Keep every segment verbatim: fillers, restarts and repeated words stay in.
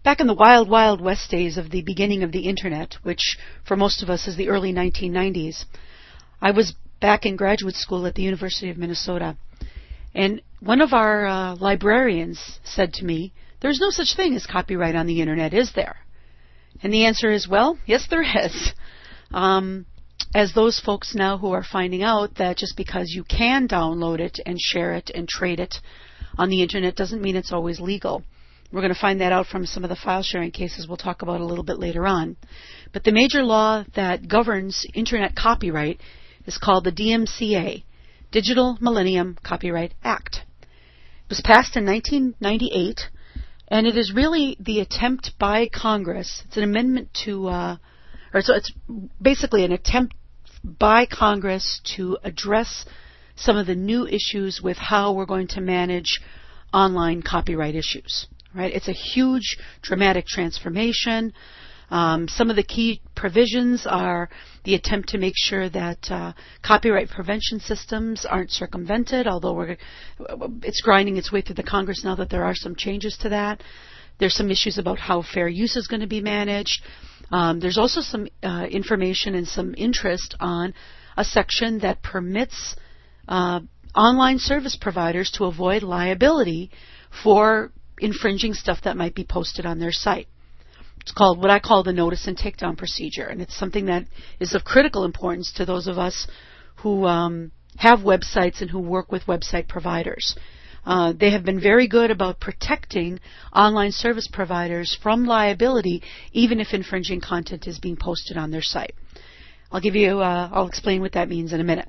back in the wild, wild west days of the beginning of the internet, which for most of us is the early nineteen nineties, I was back in graduate school at the University of Minnesota. And one of our uh, librarians said to me, "There's no such thing as copyright on the internet, is there?" And the answer is, well, yes, there is. Um, as those folks now who are finding out that just because you can download it and share it and trade it on the internet doesn't mean it's always legal. We're going to find that out from some of the file sharing cases we'll talk about a little bit later on. But the major law that governs internet copyright is called the D M C A, Digital Millennium Copyright Act. It was passed in nineteen ninety-eight. And it is really the attempt by Congress, it's an amendment to, uh, or so it's basically an attempt by Congress to address some of the new issues with how we're going to manage online copyright issues. Right? It's a huge, dramatic transformation. Um, some of the key provisions are the attempt to make sure that uh, copyright prevention systems aren't circumvented, although we're, it's grinding its way through the Congress now that there are some changes to that. There's some issues about how fair use is going to be managed. Um, there's also some uh, information and some interest on a section that permits uh, online service providers to avoid liability for infringing stuff that might be posted on their site. It's called what I call the notice and takedown procedure, and it's something that is of critical importance to those of us who um, have websites and who work with website providers. Uh, they have been very good about protecting online service providers from liability, even if infringing content is being posted on their site. I'll give you, uh, I'll explain what that means in a minute.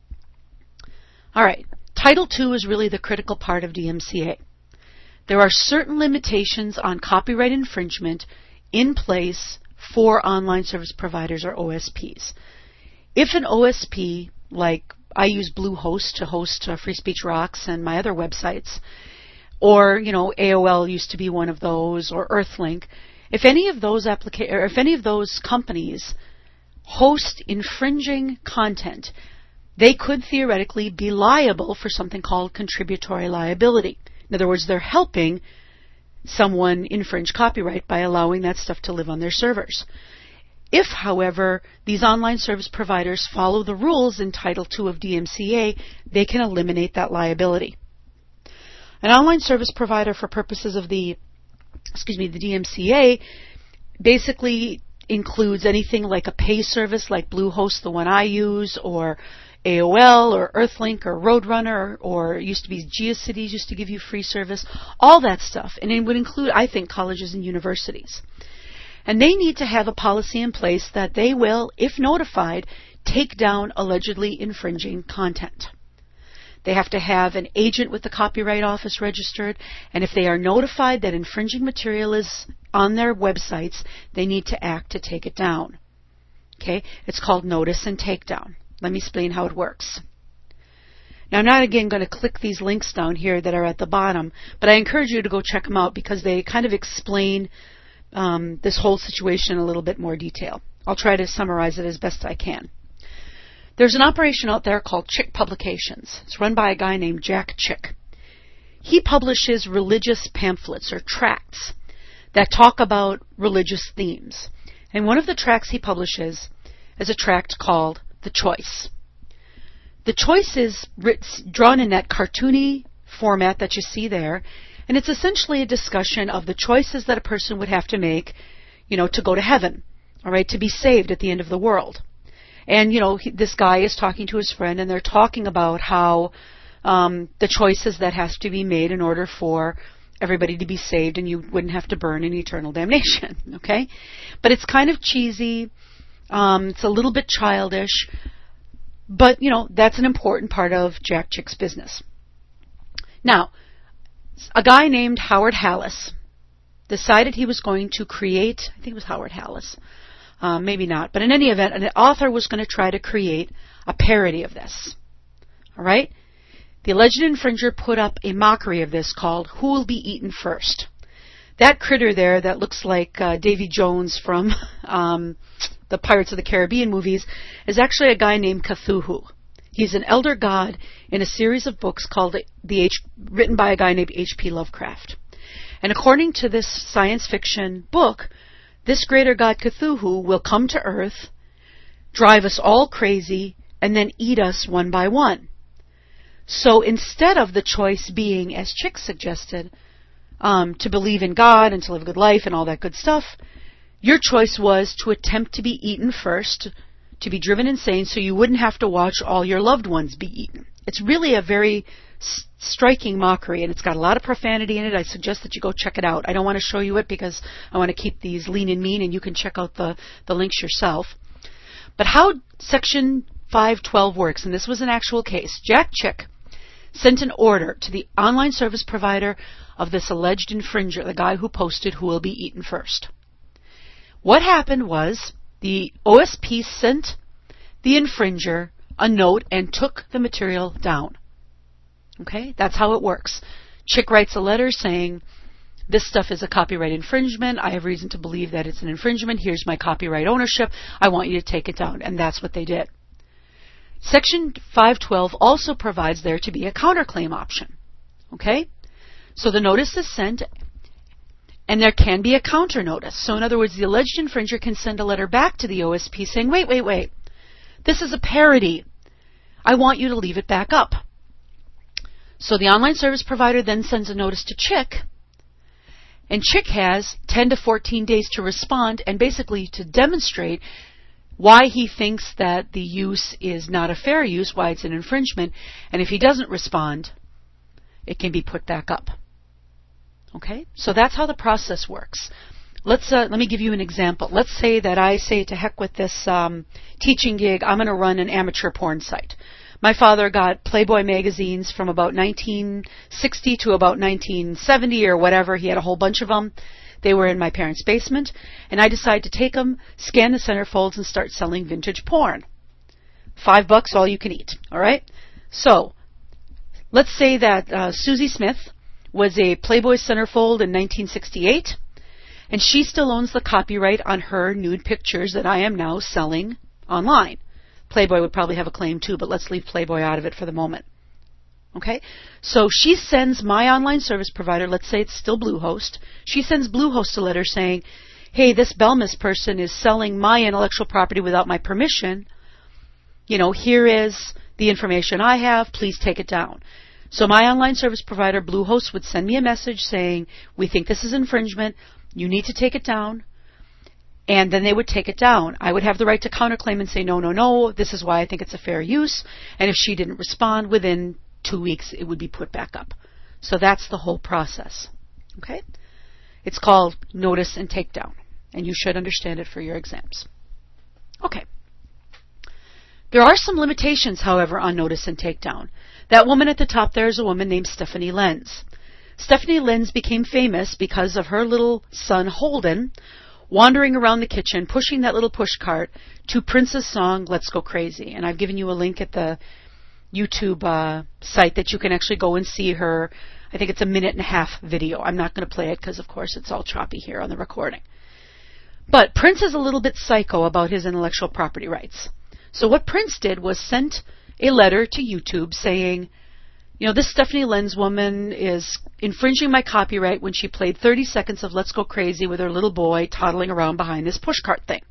All right, Title two is really the critical part of D M C A. There are certain limitations on copyright infringement in place for online service providers or O S Ps. If an O S P, like I use Bluehost to host uh, Free Speech Rocks and my other websites, or you know A O L used to be one of those, or Earthlink, if any of those applica- or if any of those companies host infringing content, they could theoretically be liable for something called contributory liability. In other words, they're helping someone infringe copyright by allowing that stuff to live on their servers. If, however, these online service providers follow the rules in Title two of D M C A, they can eliminate that liability. An online service provider for purposes of the, excuse me, the D M C A basically includes anything like a pay service like Bluehost, the one I use, or A O L or Earthlink or Roadrunner, or it used to be GeoCities used to give you free service, all that stuff. And it would include, I think, colleges and universities. And they need to have a policy in place that they will, if notified, take down allegedly infringing content. They have to have an agent with the Copyright Office registered, and if they are notified that infringing material is on their websites, they need to act to take it down. Okay? It's called notice and takedown. Let me explain how it works. Now, I'm not, again, going to click these links down here that are at the bottom, but I encourage you to go check them out because they kind of explain um, this whole situation in a little bit more detail. I'll try to summarize it as best I can. There's an operation out there called Chick Publications. It's run by a guy named Jack Chick. He publishes religious pamphlets or tracts that talk about religious themes. And one of the tracts he publishes is a tract called The Choice. The Choice is drawn in that cartoony format that you see there, and it's essentially a discussion of the choices that a person would have to make, you know, to go to heaven, all right, to be saved at the end of the world. And, you know, he, this guy is talking to his friend, and they're talking about how um, the choices that has to be made in order for everybody to be saved and you wouldn't have to burn in eternal damnation, okay? But it's kind of cheesy. Um, it's a little bit childish. But, you know, that's an important part of Jack Chick's business. Now, a guy named Howard Hallis decided he was going to create, I think it was Howard Hallis, um, maybe not, but in any event, an author was going to try to create a parody of this. All right? The alleged infringer put up a mockery of this called Who Will Be Eaten First? That critter there that looks like uh, Davy Jones from um, the Pirates of the Caribbean movies is actually a guy named Cthulhu. He's an elder god in a series of books called the H, written by a guy named H P Lovecraft. And according to this science fiction book, this greater god Cthulhu will come to Earth, drive us all crazy, and then eat us one by one. So instead of the choice being, as Chick suggested, um, to believe in God and to live a good life and all that good stuff, your choice was to attempt to be eaten first, to be driven insane so you wouldn't have to watch all your loved ones be eaten. It's really a very s- striking mockery, and it's got a lot of profanity in it. I suggest that you go check it out. I don't want to show you it because I want to keep these lean and mean, and you can check out the, the links yourself. But how Section five twelve works, and this was an actual case, Jack Chick sent an order to the online service provider of this alleged infringer, the guy who posted who will be eaten first. What happened was the O S P sent the infringer a note and took the material down. Okay, that's how it works. Chick writes a letter saying, this stuff is a copyright infringement. I have reason to believe that it's an infringement. Here's my copyright ownership. I want you to take it down. And that's what they did. Section five twelve also provides there to be a counterclaim option. Okay? So the notice is sent, and there can be a counter notice. So in other words, the alleged infringer can send a letter back to the O S P saying, wait, wait, wait. This is a parody. I want you to leave it back up. So the online service provider then sends a notice to Chick, and Chick has ten to fourteen days to respond and basically to demonstrate why he thinks that the use is not a fair use, why it's an infringement, and if he doesn't respond, it can be put back up. Okay? So that's how the process works. Let's uh, let me give you an example. Let's say that I say, to heck with this um, teaching gig, I'm going to run an amateur porn site. My father got Playboy magazines from about nineteen sixty to about nineteen seventy or whatever. He had a whole bunch of them. They were in my parents' basement. And I decided to take them, scan the centerfolds, and start selling vintage porn. Five bucks, all you can eat. All right? So, let's say that uh, Susie Smith was a Playboy centerfold in nineteen sixty-eight. And she still owns the copyright on her nude pictures that I am now selling online. Playboy would probably have a claim too, but let's leave Playboy out of it for the moment. Okay? So she sends my online service provider, let's say it's still Bluehost, she sends Bluehost a letter saying, hey, this Belmas person is selling my intellectual property without my permission. You know, here is the information I have, please take it down. So my online service provider, Bluehost, would send me a message saying, we think this is infringement, you need to take it down. And then they would take it down. I would have the right to counterclaim and say, no, no, no, this is why I think it's a fair use. And if she didn't respond within two weeks, it would be put back up. So that's the whole process. Okay? It's called notice and takedown. And you should understand it for your exams. Okay. There are some limitations, however, on notice and takedown. That woman at the top there is a woman named Stephanie Lenz. Stephanie Lenz became famous because of her little son, Holden, wandering around the kitchen, pushing that little push cart to Prince's song, Let's Go Crazy. And I've given you a link at the YouTube uh, site that you can actually go and see her. I think it's a minute and a half video. I'm not going to play it because, of course, it's all choppy here on the recording. But Prince is a little bit psycho about his intellectual property rights. So what Prince did was sent a letter to YouTube saying, you know, this Stephanie Lenz woman is infringing my copyright when she played thirty seconds of Let's Go Crazy with her little boy toddling around behind this pushcart thing.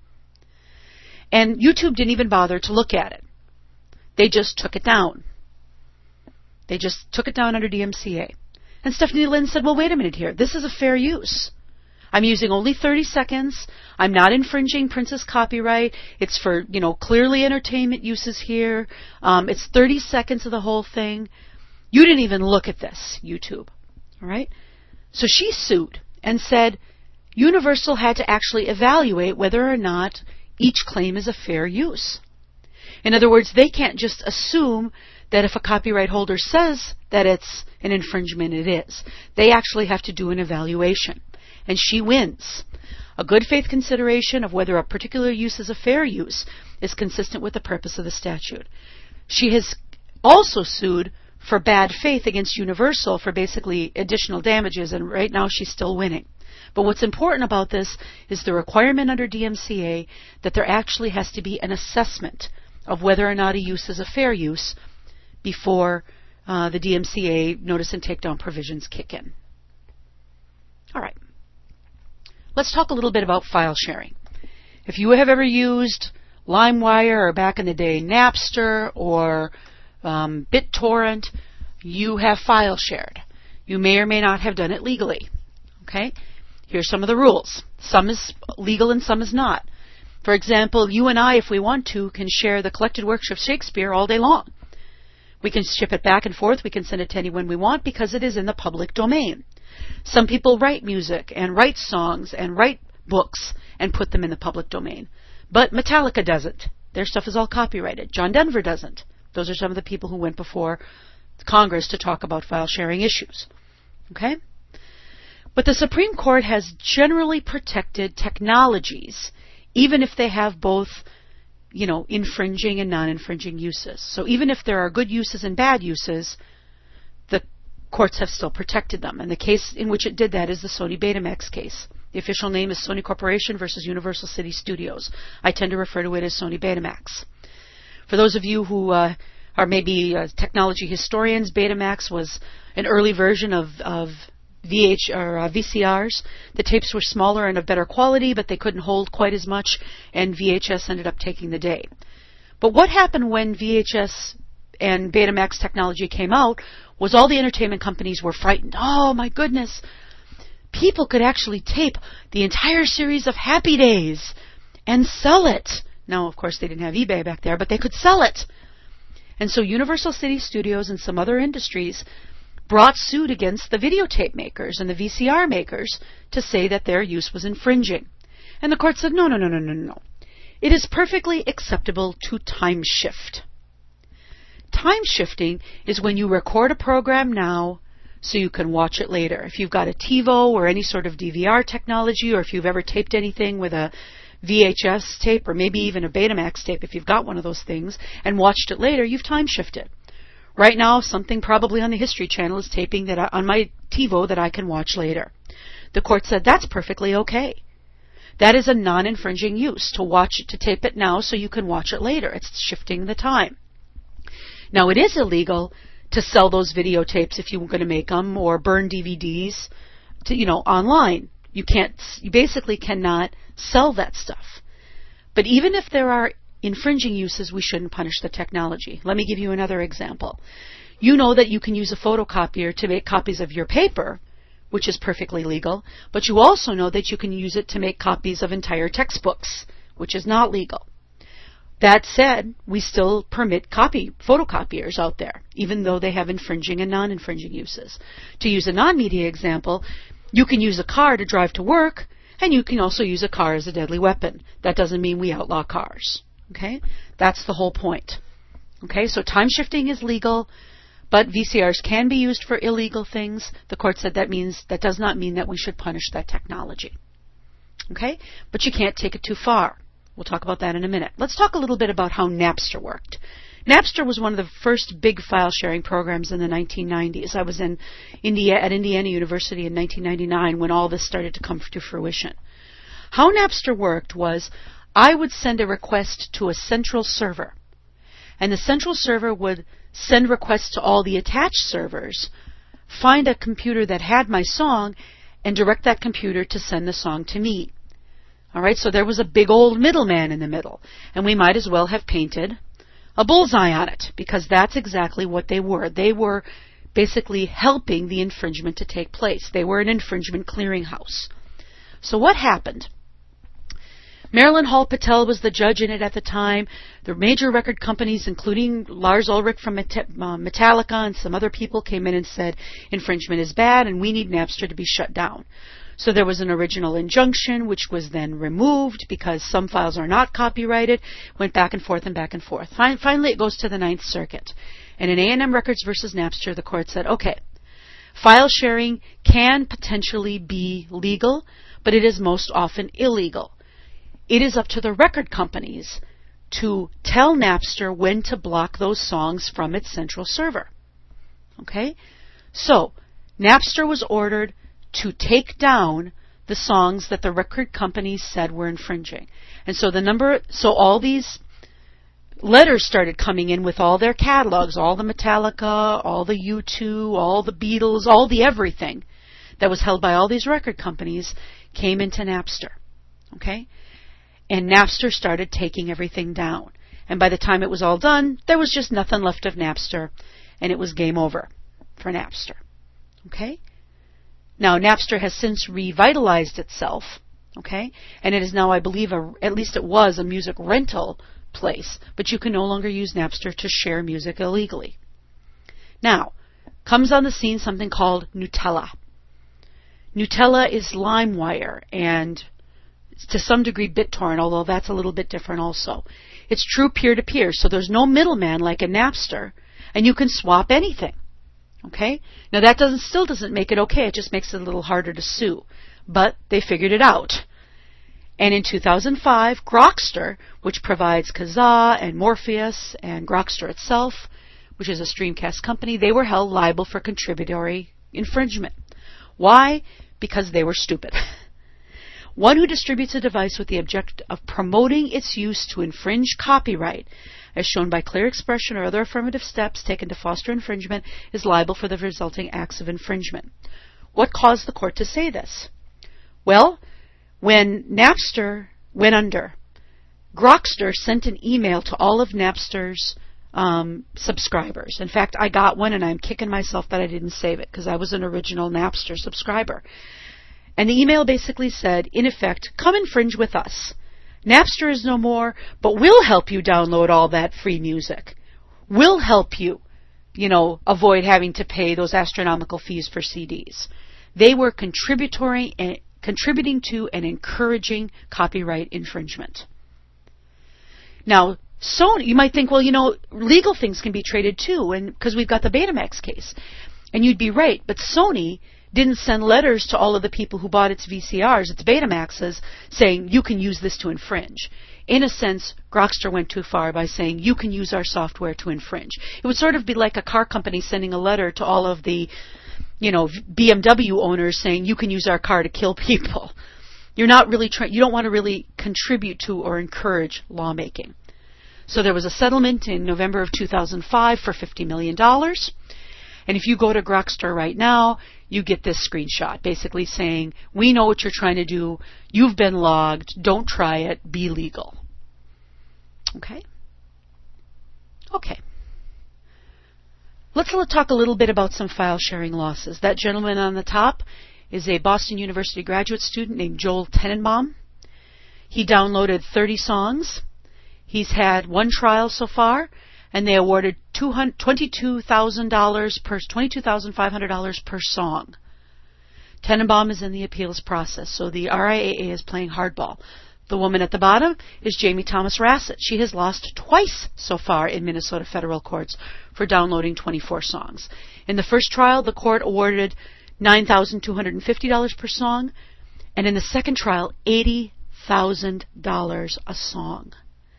And YouTube didn't even bother to look at it. They just took it down. They just took it down under D M C A. And Stephanie Lenz said, well, wait a minute here. This is a fair use. I'm using only thirty seconds. I'm not infringing Prince's copyright. It's for, you know, clearly entertainment uses here. Um, it's thirty seconds of the whole thing. You didn't even look at this, YouTube. All right? So she sued and said Universal had to actually evaluate whether or not each claim is a fair use. In other words, they can't just assume that if a copyright holder says that it's an infringement, it is. They actually have to do an evaluation. And she wins. A good faith consideration of whether a particular use is a fair use is consistent with the purpose of the statute. She has also sued for bad faith against Universal for basically additional damages, and right now she's still winning. But what's important about this is the requirement under D M C A that there actually has to be an assessment of whether or not a use is a fair use before uh, the D M C A notice and takedown provisions kick in. let's talk a little bit about file sharing. If you have ever used LimeWire or back in the day Napster or um, BitTorrent, you have file shared. You may or may not have done it legally. Okay? Here's some of the rules. Some is legal and some is not. For example, you and I, if we want to, can share the collected works of Shakespeare all day long. We can ship it back and forth. We can send it to anyone we want because it is in the public domain. Some people write music and write songs and write books and put them in the public domain. But Metallica doesn't. Their stuff is all copyrighted. John Denver doesn't. Those are some of the people who went before Congress to talk about file sharing issues. Okay? But the Supreme Court has generally protected technologies, even if they have both, you know, infringing and non-infringing uses. So even if there are good uses and bad uses, the courts have still protected them. And the case in which it did that is the Sony Betamax case. The official name is Sony Corporation versus Universal City Studios. I tend to refer to it as Sony Betamax. For those of you who uh, are maybe uh, technology historians, Betamax was an early version of, of V H or uh, V C Rs. The tapes were smaller and of better quality, but they couldn't hold quite as much, and V H S ended up taking the day. But what happened when V H S and Betamax technology came out was all the entertainment companies were frightened. Oh my goodness, people could actually tape the entire series of Happy Days and sell it. Now, of course, they didn't have eBay back there, but they could sell it. And so Universal City Studios and some other industries brought suit against the videotape makers and the V C R makers to say that their use was infringing. And the court said, no, no, no, no, no, no. It is perfectly acceptable to time shift. Time shifting is when you record a program now so you can watch it later. If you've got a TiVo or any sort of D V R technology, or if you've ever taped anything with a V H S tape or maybe even a Betamax tape, if you've got one of those things, and watched it later, you've time shifted. Right now, something probably on the History Channel is taping that I, on my TiVo that I can watch later. The court said that's perfectly okay. That is a non-infringing use, to watch it, to tape it now so you can watch it later. It's shifting the time. Now, it is illegal to sell those videotapes if you were going to make them, or burn D V Ds, to, you know, online. You can't. You basically cannot sell that stuff. But even if there are infringing uses, we shouldn't punish the technology. Let me give you another example. You know that you can use a photocopier to make copies of your paper, which is perfectly legal, but you also know that you can use it to make copies of entire textbooks, which is not legal. That said, we still permit copy photocopiers out there, even though they have infringing and non-infringing uses. To use a non-media example, you can use a car to drive to work, and you can also use a car as a deadly weapon. That doesn't mean we outlaw cars. Okay? That's the whole point. Okay? So time shifting is legal, but V C Rs can be used for illegal things. The court said that means that does not mean that we should punish that technology. Okay? But you can't take it too far. We'll talk about that in a minute. Let's talk a little bit about how Napster worked. Napster was one of the first big file sharing programs in the nineteen nineties. I was in India at Indiana University in nineteen ninety-nine when all this started to come to fruition. How Napster worked was I would send a request to a central server, and the central server would send requests to all the attached servers, find a computer that had my song, and direct that computer to send the song to me. All right, so there was a big old middleman in the middle, and we might as well have painted a bullseye on it, because that's exactly what they were. They were basically helping the infringement to take place. They were an infringement clearinghouse. So what happened? Marilyn Hall Patel was the judge in it at the time. The major record companies, including Lars Ulrich from Metallica and some other people, came in and said infringement is bad and we need Napster to be shut down. So there was an original injunction, which was then removed because some files are not copyrighted. Went back and forth and back and forth. Finally, it goes to the Ninth Circuit. And in A and M Records versus Napster, the court said, okay, file sharing can potentially be legal, but it is most often illegal. It is up to the record companies to tell Napster when to block those songs from its central server. Okay? So, Napster was ordered to take down the songs that the record companies said were infringing. And so the number, so all these letters started coming in with all their catalogs, all the Metallica, all the U two, all the Beatles, all the everything. that was held by all these record companies came into Napster. Okay? And Napster started taking everything down. And by the time it was all done, there was just nothing left of Napster, and it was game over for Napster. Okay? Now, Napster has since revitalized itself, okay? And it is now, I believe, a, at least it was, a music rental place, but you can no longer use Napster to share music illegally. Now, comes on the scene something called Gnutella. Gnutella is LimeWire and to some degree BitTorrent, although that's a little bit different also. It's true peer-to-peer, so there's no middleman like a Napster, and you can swap anything. Okay? Now that doesn't still doesn't make it okay, it just makes it a little harder to sue. But they figured it out. And in two thousand five, Grokster, which provides Kazaa and Morpheus and Grokster itself, which is a Streamcast company, they were held liable for contributory infringement. Why? Because they were stupid. One who distributes a device with the object of promoting its use to infringe copyright, as shown by clear expression or other affirmative steps taken to foster infringement, is liable for the resulting acts of infringement. What caused the court to say this? Well, when Napster went under, Grokster sent an email to all of Napster's um, subscribers. In fact, I got one, and I'm kicking myself that I didn't save it, because I was an original Napster subscriber. And the email basically said, in effect, come infringe with us. Napster is no more, but we'll help you download all that free music. We'll help you, you know, avoid having to pay those astronomical fees for C Ds. They were contributory and contributing to and encouraging copyright infringement. Now, Sony, you might think, well, you know, legal things can be traded too, and because we've got the Betamax case. And you'd be right, but Sony didn't send letters to all of the people who bought its V C Rs, its Betamaxes, saying, you can use this to infringe. In a sense, Grokster went too far by saying, you can use our software to infringe. It would sort of be like a car company sending a letter to all of the, you know, B M W owners saying, you can use our car to kill people. You're not really trying, you don't want to really contribute to or encourage lawmaking. So there was a settlement in November of two thousand five for fifty million dollars. And if you go to Grokster right now, you get this screenshot basically saying, we know what you're trying to do. You've been logged. Don't try it. Be legal. Okay? Okay. Let's talk a little bit about some file sharing losses. That gentleman on the top is a Boston University graduate student named Joel Tenenbaum. He downloaded thirty songs. He's had one trial so far, and they awarded twenty-two thousand dollars per twenty-two thousand five hundred dollars per song. Tenenbaum is in the appeals process, so the R I A A is playing hardball. The woman at the bottom is Jamie Thomas Rassett. She has lost twice so far in Minnesota federal courts for downloading twenty-four songs. In the first trial, the court awarded nine thousand two hundred fifty dollars per song, and in the second trial, eighty thousand dollars a song.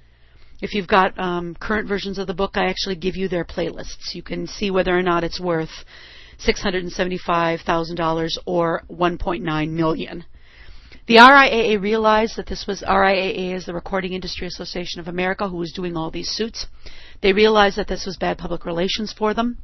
If you've got um, current versions of the book, I actually give you their playlists. You can see whether or not it's worth six hundred seventy-five thousand dollars or one point nine million dollars. The R I A A realized that this was, R I A A is the Recording Industry Association of America, who was doing all these suits. They realized that this was bad public relations for them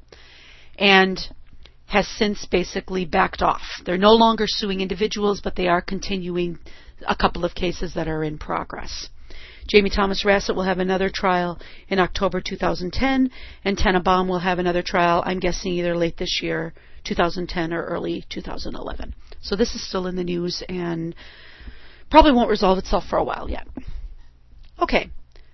and has since basically backed off. They're no longer suing individuals, but they are continuing a couple of cases that are in progress. Jamie Thomas Rassett will have another trial in October two thousand ten, and Tenenbaum will have another trial, I'm guessing either late this year, two thousand ten, or early two thousand eleven. So this is still in the news and probably won't resolve itself for a while yet. Okay.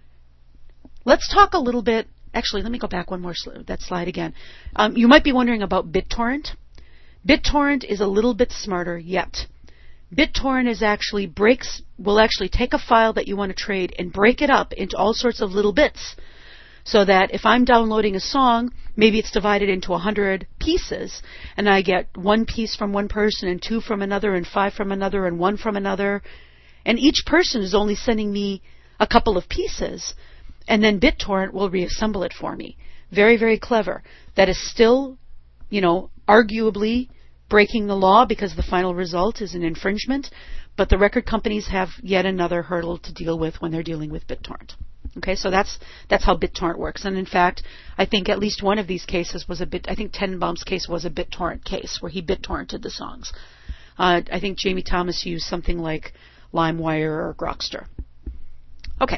Let's talk a little bit. Actually, let me go back one more sl- that slide again. Um, you might be wondering about BitTorrent. BitTorrent is a little bit smarter yet. BitTorrent is actually breaks will actually take a file that you want to trade and break it up into all sorts of little bits, so that if I'm downloading a song, maybe it's divided into a hundred pieces, and I get one piece from one person and two from another and five from another and one from another, and each person is only sending me a couple of pieces, and then BitTorrent will reassemble it for me. Very, very clever. That is still, you know, arguably breaking the law because the final result is an infringement, but the record companies have yet another hurdle to deal with when they're dealing with BitTorrent. Okay, so that's that's how BitTorrent works. And in fact, I think at least one of these cases was a bit. I think Tenenbaum's case was a BitTorrent case where he BitTorrented the songs. Uh, I think Jamie Thomas used something like LimeWire or Grokster. Okay,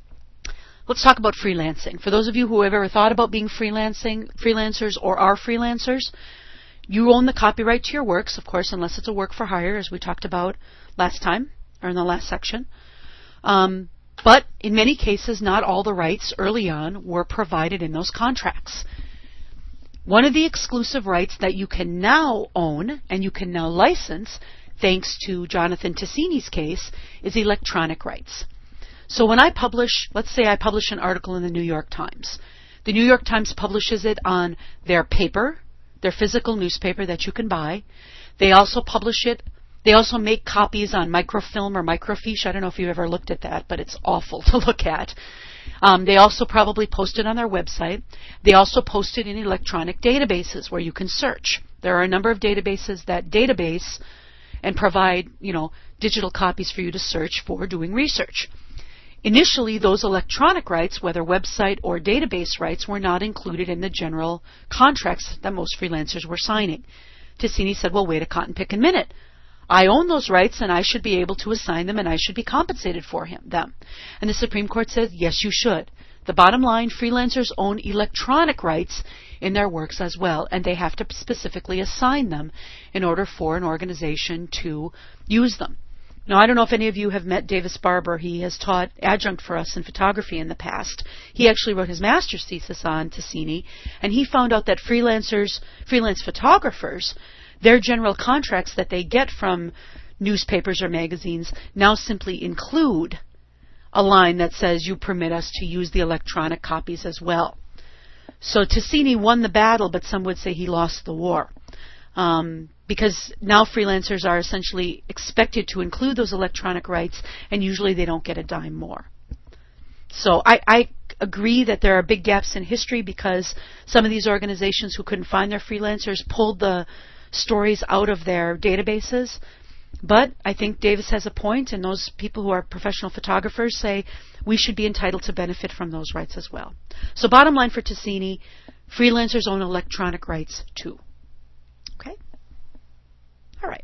let's talk about freelancing. For those of you who have ever thought about being freelancing, freelancers or are freelancers, you own the copyright to your works, of course, unless it's a work for hire, as we talked about last time or in the last section. Um, But in many cases, not all the rights early on were provided in those contracts. One of the exclusive rights that you can now own and you can now license, thanks to Jonathan Ticini's case, is electronic rights. So when I publish, let's say I publish an article in the New York Times. The New York Times publishes it on their paper, their physical newspaper that you can buy. They also publish it They also make copies on microfilm or microfiche. I don't know if you've ever looked at that, but it's awful to look at. Um, they also probably post it on their website. They also post it in electronic databases where you can search. There are a number of databases that database and provide, you know, digital copies for you to search for doing research. Initially, those electronic rights, whether website or database rights, were not included in the general contracts that most freelancers were signing. Ticini said, well, wait a cotton pick a minute. I own those rights and I should be able to assign them and I should be compensated for him, them. And the Supreme Court says, yes, you should. The bottom line, freelancers own electronic rights in their works as well, and they have to specifically assign them in order for an organization to use them. Now, I don't know if any of you have met Davis Barber. He has taught adjunct for us in photography in the past. He actually wrote his master's thesis on Ticini, and he found out that freelancers, freelance photographers, their general contracts that they get from newspapers or magazines now simply include a line that says you permit us to use the electronic copies as well. So Ticini won the battle, but some would say he lost the war. Um, because now freelancers are essentially expected to include those electronic rights, and usually they don't get a dime more. So I, I agree that there are big gaps in history because some of these organizations who couldn't find their freelancers pulled the stories out of their databases. But I think Davis has a point, and those people who are professional photographers say we should be entitled to benefit from those rights as well. So bottom line for Ticini, freelancers own electronic rights too. Okay? All right.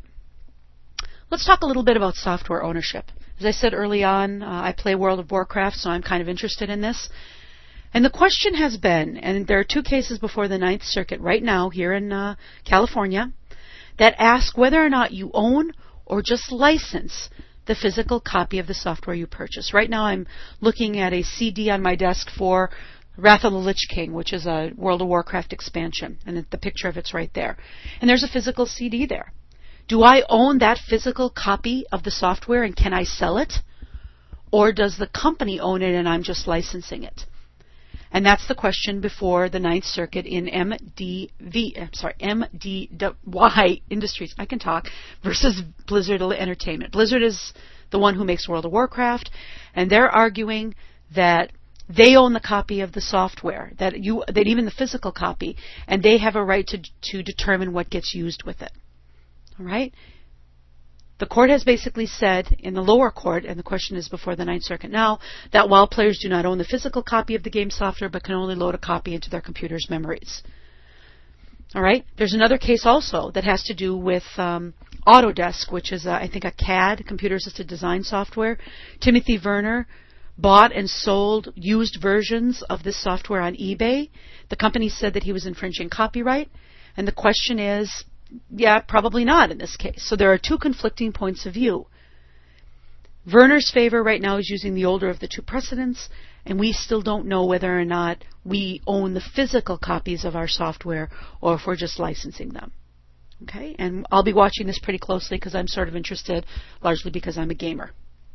Let's talk a little bit about software ownership. As I said early on, uh, I play World of Warcraft, so I'm kind of interested in this. And the question has been, and there are two cases before the Ninth Circuit right now here in uh, California, that ask whether or not you own or just license the physical copy of the software you purchase. Right now I'm looking at a C D on my desk for Wrath of the Lich King, which is a World of Warcraft expansion, and the picture of it's right there. And there's a physical C D there. Do I own that physical copy of the software and can I sell it? Or does the company own it and I'm just licensing it? And that's the question before the Ninth Circuit in M D V, I'm sorry, M D Y Industries, I can talk, versus Blizzard Entertainment. Blizzard is the one who makes World of Warcraft, and they're arguing that they own the copy of the software, that you, that even the physical copy, and they have a right to to determine what gets used with it. All right? The court has basically said in the lower court, and the question is before the Ninth Circuit now, that while players do not own the physical copy of the game software but can only load a copy into their computer's memories. All right? There's another case also that has to do with um, Autodesk, which is, uh, I think, a C A D, computer-assisted design software. Timothy Werner bought and sold used versions of this software on eBay. The company said that he was infringing copyright, and the question is, yeah, probably not in this case. So there are two conflicting points of view. Werner's favor right now is using the older of the two precedents, and we still don't know whether or not we own the physical copies of our software or if we're just licensing them. Okay, and I'll be watching this pretty closely because I'm sort of interested, largely because I'm a gamer.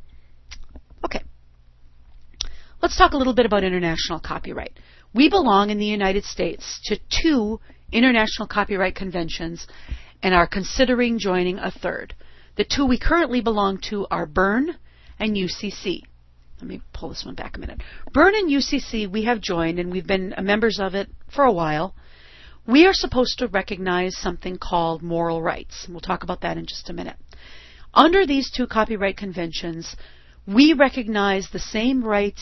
Okay, let's talk a little bit about international copyright. We belong in the United States to two international copyright conventions and are considering joining a third. The two we currently belong to are Berne and U C C. Let me pull this one back a minute. Berne and U C C we have joined, and we've been members of it for a while. We are supposed to recognize something called moral rights. We'll talk about that in just a minute. Under these two copyright conventions, we recognize the same rights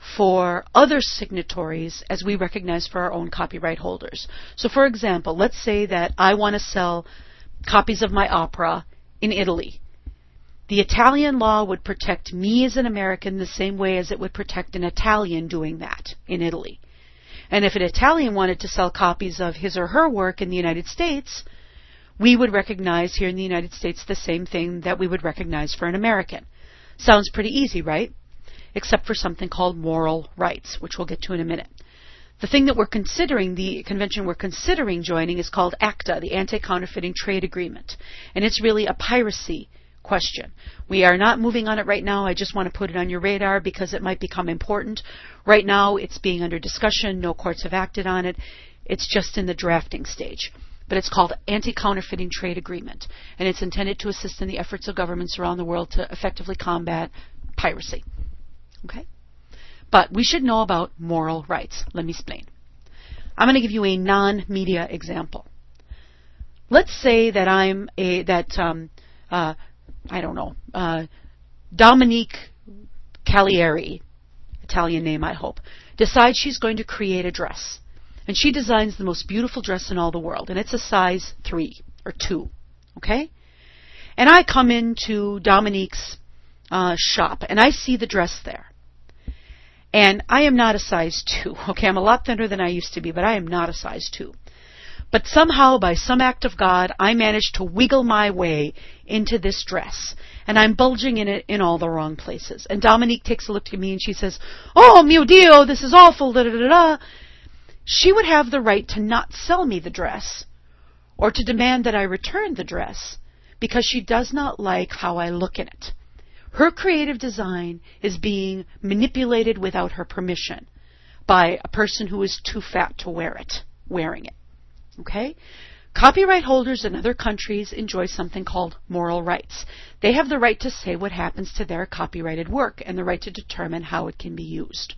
for other signatories as we recognize for our own copyright holders. So for example, let's say that I want to sell copies of my opera in Italy. The Italian law would protect me as an American the same way as it would protect an Italian doing that in Italy. And if an Italian wanted to sell copies of his or her work in the United States, we would recognize here in the United States the same thing that we would recognize for an American. Sounds pretty easy, right? Except for something called moral rights, which we'll get to in a minute. The thing that we're considering, the convention we're considering joining, is called ACTA, the Anti-Counterfeiting Trade Agreement. And it's really a piracy question. We are not moving on it right now. I just want to put it on your radar because it might become important. Right now, it's being under discussion. No courts have acted on it. It's just in the drafting stage. But it's called Anti-Counterfeiting Trade Agreement. And it's intended to assist in the efforts of governments around the world to effectively combat piracy. Okay? But we should know about moral rights. Let me explain. I'm going to give you a non-media example. Let's say that I'm a, that, um, uh, I don't know, uh, Dominique Cagliari, Italian name I hope, decides she's going to create a dress. And she designs the most beautiful dress in all the world. And it's a size three or two. Okay? And I come into Dominique's uh, shop and I see the dress there. And I am not a size two. Okay, I'm a lot thinner than I used to be, but I am not a size two. But somehow, by some act of God, I managed to wiggle my way into this dress. And I'm bulging in it in all the wrong places. And Dominique takes a look at me and she says, "Oh, mio Dio, this is awful, da da da da." She would have the right to not sell me the dress or to demand that I return the dress because she does not like how I look in it. Her creative design is being manipulated without her permission by a person who is too fat to wear it, wearing it. Okay? Copyright holders in other countries enjoy something called moral rights. They have the right to say what happens to their copyrighted work and the right to determine how it can be used.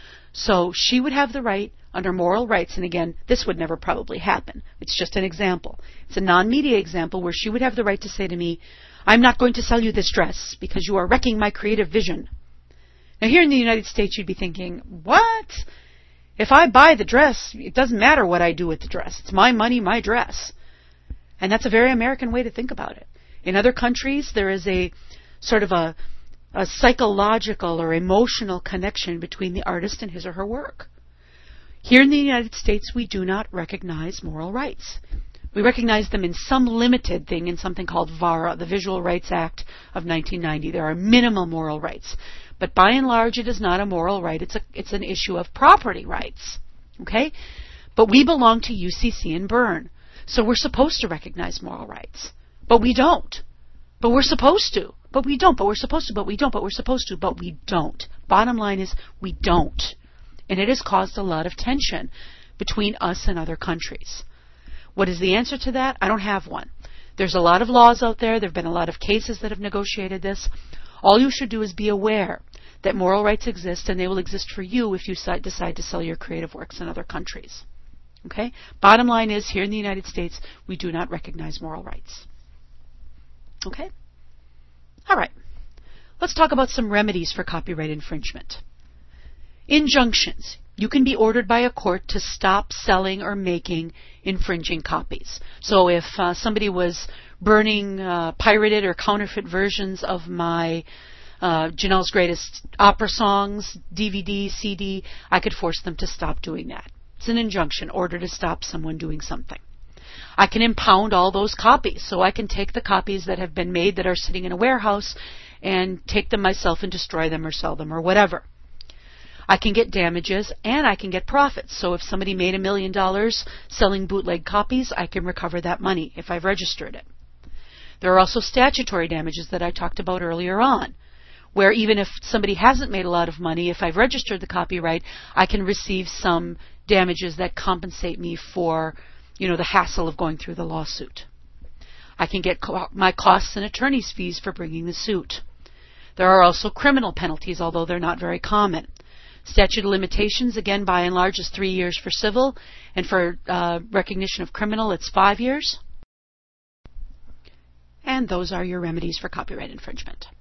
So she would have the right under moral rights, and again, this would never probably happen. It's just an example. It's a non-media example where she would have the right to say to me, "I'm not going to sell you this dress because you are wrecking my creative vision." Now here in the United States, you'd be thinking, what? If I buy the dress, it doesn't matter what I do with the dress. It's my money, my dress. And that's a very American way to think about it. In other countries, there is a sort of a, a psychological or emotional connection between the artist and his or her work. Here in the United States, we do not recognize moral rights. We recognize them in some limited thing in something called VARA, the Visual Rights Act of nineteen ninety. There are minimal moral rights. But by and large, it is not a moral right. It's a, it's an issue of property rights. Okay? But we belong to U C C and Berne. So we're supposed to recognize moral rights. But we don't. But we're supposed to. But we don't. But we're supposed to. But we don't. But we're supposed to. But we don't. Bottom line is, we don't. And it has caused a lot of tension between us and other countries. What is the answer to that? I don't have one. There's a lot of laws out there. There have been a lot of cases that have negotiated this. All you should do is be aware that moral rights exist, and they will exist for you if you decide to sell your creative works in other countries. Okay? Bottom line is, here in the United States, we do not recognize moral rights. Okay? All right. Let's talk about some remedies for copyright infringement. Injunctions. You can be ordered by a court to stop selling or making infringing copies. So if uh, somebody was burning uh, pirated or counterfeit versions of my uh, Janelle's Greatest Opera Songs, D V D, C D, I could force them to stop doing that. It's an injunction, order to stop someone doing something. I can impound all those copies. So I can take the copies that have been made that are sitting in a warehouse and take them myself and destroy them or sell them or whatever. I can get damages and I can get profits. So if somebody made a million dollars selling bootleg copies, I can recover that money if I've registered it. There are also statutory damages that I talked about earlier on, where even if somebody hasn't made a lot of money, if I've registered the copyright, I can receive some damages that compensate me for, you know, the hassle of going through the lawsuit. I can get co- my costs and attorney's fees for bringing the suit. There are also criminal penalties, although they're not very common. Statute of limitations, again, by and large, is three years for civil, and for uh, recognition of criminal, it's five years. And those are your remedies for copyright infringement.